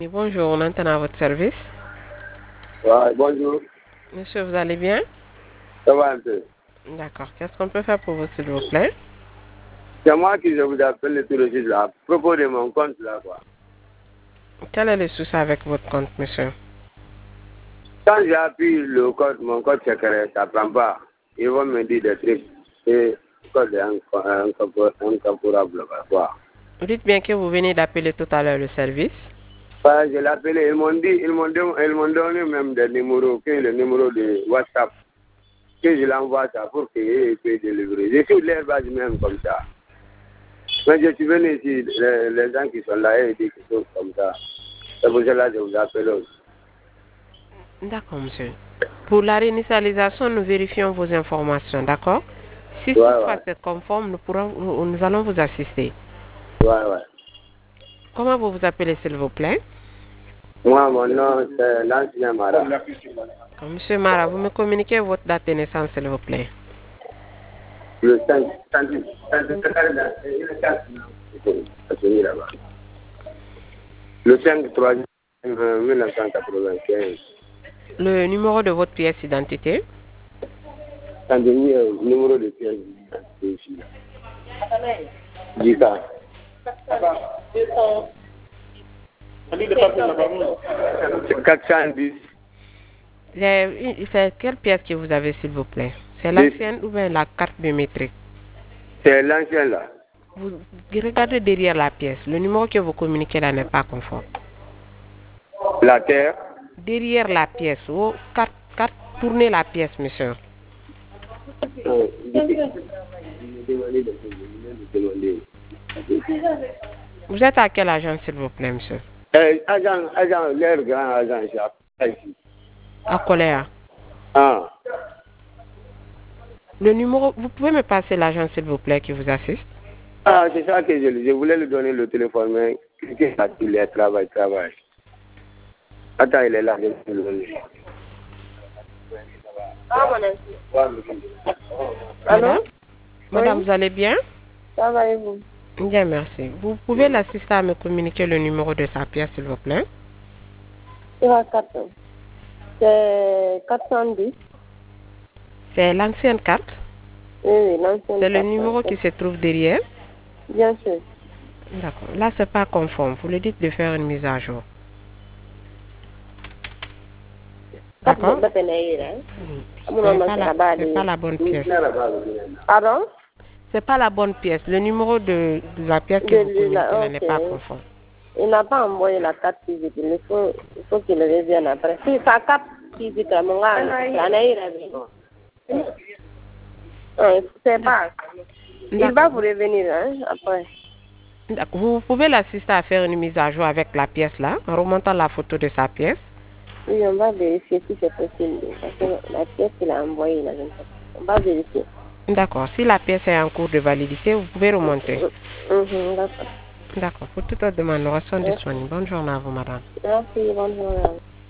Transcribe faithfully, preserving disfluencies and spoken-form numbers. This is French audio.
Oui, bonjour, on entend à votre service. Ouais, bonjour. Monsieur, vous allez bien? Ça va un peu. D'accord. Qu'est-ce qu'on peut faire pour vous, s'il vous plaît? C'est moi qui je vous appelle tout de suite là, à propos de mon compte là, quoi. Quel est le souci avec votre compte, monsieur? Quand j'appuie le code, mon code secret, ça prend pas. Ils vont me dire des trucs. Et le code est incomparable, quoi. Vous dites bien que vous venez d'appeler tout à l'heure le service. Bah, je l'ai appelé, ils m'ont dit, ils m'ont don- ils m'ont donné même des numéros, que le numéro de WhatsApp, que je l'envoie ça pour qu'ils puissent délivrer. Je suis leur base même comme ça. Mais je suis venu ici, les, les gens qui sont là, ils disent quelque chose comme ça. C'est pour cela que je vous appelle aussi. D'accord, monsieur. Pour la réinitialisation, nous vérifions vos informations, d'accord? Si Ouais, toutefois ouais. c'est conforme, nous, pourrons, nous nous allons vous assister. Ouais, ouais. Comment vous vous appelez, s'il vous plaît? Moi, mon nom, c'est l'ancien Mara. Monsieur Mara, vous me communiquez votre date de naissance, s'il vous plaît. Le cinq, le cinq trois mille neuf cent quatre-vingt-quinze. Le numéro de votre pièce d'identité. C'est le numéro de pièce d'identité ici. Jika. C'est quatre cent dix. C'est quelle pièce que vous avez, s'il vous plaît? C'est l'ancienne ou bien la carte biométrique? C'est l'ancien là. Vous regardez derrière la pièce. Le numéro que vous communiquez là n'est pas conforme. La terre. Derrière la pièce. Oh, carte, carte, tournez la pièce, monsieur. Euh, Vous êtes à quel agent, s'il vous plaît, monsieur? euh, agent, agent, leur grand agent ici. À Coléa. Ah. Le numéro, vous pouvez me passer l'agent, s'il vous plaît, qui vous assiste? Ah, c'est ça que je, je voulais lui donner le téléphone, mais il est travail, travail. Attends, il est là. Je vais le donner. Madame? Allô? Madame, Oui. vous allez bien? Ça va et vous? Bien, merci. Vous pouvez l'assister à me communiquer le numéro de sa pièce, s'il vous plaît? C'est quatre cent dix. C'est l'ancienne carte. Oui, oui, l'ancienne C'est le carte. numéro qui se trouve derrière. Bien sûr. D'accord. Là, c'est pas conforme. Vous lui dites de faire une mise à jour. D'accord? C'est pas, la, c'est pas la bonne pièce. Pardon? C'est pas la bonne pièce. Le numéro de, de la pièce que De- vous de communiquez la- là n'est pas ok. conforme. Il n'a pas envoyé la carte physique. Il faut, il faut qu'il revienne après. Si sa carte physique, là, mon gars, la naïra, c'est pas. Il va vous revenir hein, après. D'accord. Vous pouvez l'assister à faire une mise à jour avec la pièce là, en remontant la photo de sa pièce. Oui, on va vérifier si c'est possible. Parce que la pièce qu'il a envoyée, là, je ne sais pas. On va vérifier. D'accord. Si la pièce est en cours de validité, vous pouvez remonter. Mhm, d'accord. D'accord. Pour toute autre demande, nous restons disponibles. Bonne journée à vous, madame. Merci, bonne journée.